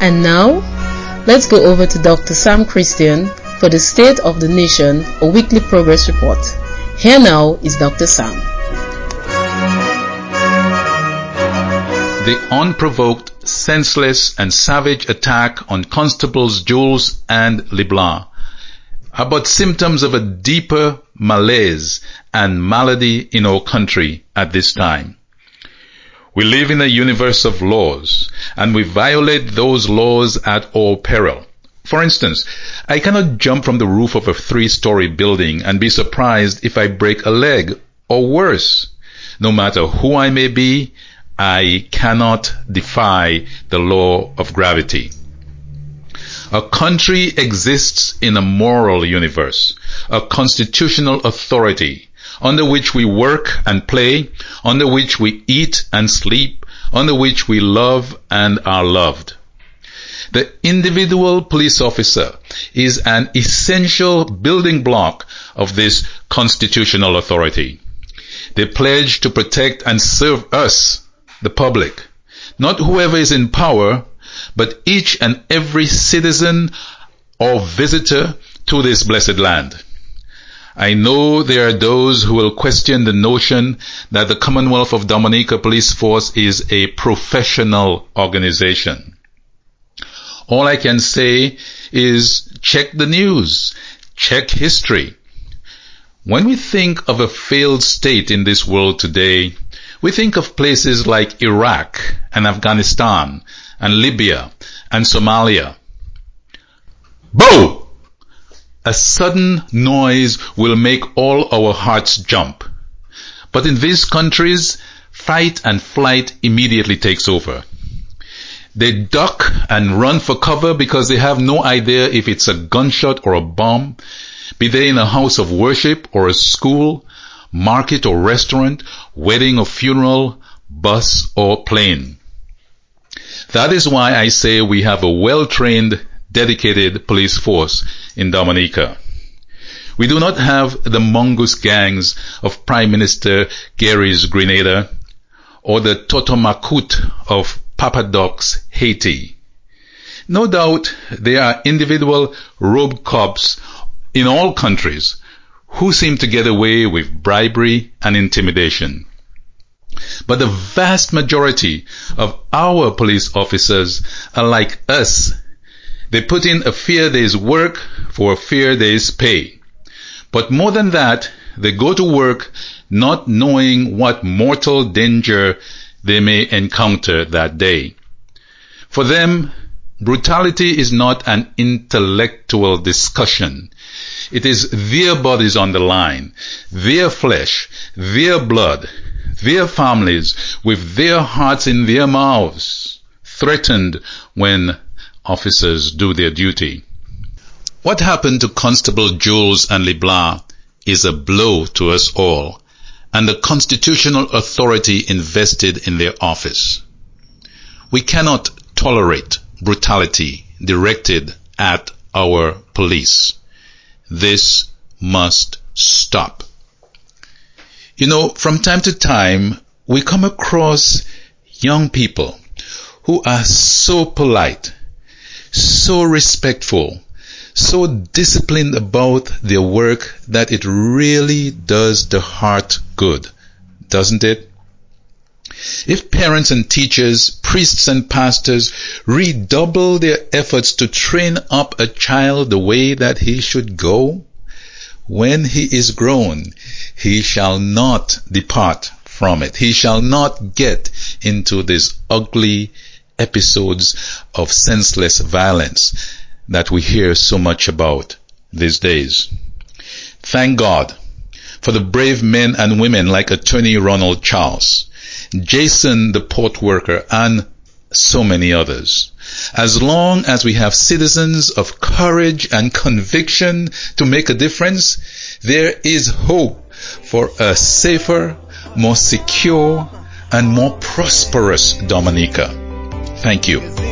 And now, let's go over to Dr. Sam Christian for the State of the Nation, a weekly progress report. Here now is Dr. Sam. The unprovoked, senseless and savage attack on Constables Jules and LeBlanc are but symptoms of a deeper malaise and malady in our country at this time. We live in a universe of laws, and we violate those laws at our peril. For instance, I cannot jump from the roof of a 3-story building and be surprised if I break a leg, or worse. No matter who I may be, I cannot defy the law of gravity. A country exists in a moral universe, a constitutional authority, under which we work and play, under which we eat and sleep, under which we love and are loved. The individual police officer is an essential building block of this constitutional authority. They pledge to protect and serve us, the public, not whoever is in power, but each and every citizen or visitor to this blessed land. I know there are those who will question the notion that the Commonwealth of Dominica Police Force is a professional organization. All I can say is check the news, check history. When we think of a failed state in this world today, we think of places like Iraq and Afghanistan and Libya and Somalia. Boom! A sudden noise will make all our hearts jump. But in these countries, fight and flight immediately takes over. They duck and run for cover because they have no idea if it's a gunshot or a bomb, be they in a house of worship or a school, market or restaurant, wedding or funeral, bus or plane. That is why I say we have a well-trained, dedicated police force in Dominica. We do not have the mongoose gangs of Prime Minister Gary's Grenada or the Totomakut of Papa Doc's Haiti. No doubt there are individual rogue cops in all countries who seem to get away with bribery and intimidation. But the vast majority of our police officers are like us. They put in a fair day's work for a fair day's pay. But more than that, they go to work not knowing what mortal danger they may encounter that day. For them, brutality is not an intellectual discussion. It is their bodies on the line, their flesh, their blood, their families with their hearts in their mouths, threatened when officers do their duty. What happened to Constable Jules and LeBlanc is a blow to us all and the constitutional authority invested in their office. We cannot tolerate brutality directed at our police. This must stop. You know, from time to time, we come across young people who are so polite, so respectful, so disciplined about their work that it really does the heart good, doesn't it? If parents and teachers, priests and pastors redouble their efforts to train up a child the way that he should go, when he is grown, he shall not depart from it. He shall not get into these ugly episodes of senseless violence that we hear so much about these days. Thank God for the brave men and women like Attorney Ronald Charles, Jason the port worker, and so many others. As long as we have citizens of courage and conviction to make a difference, there is hope for a safer, more secure, and more prosperous Dominica. Thank you.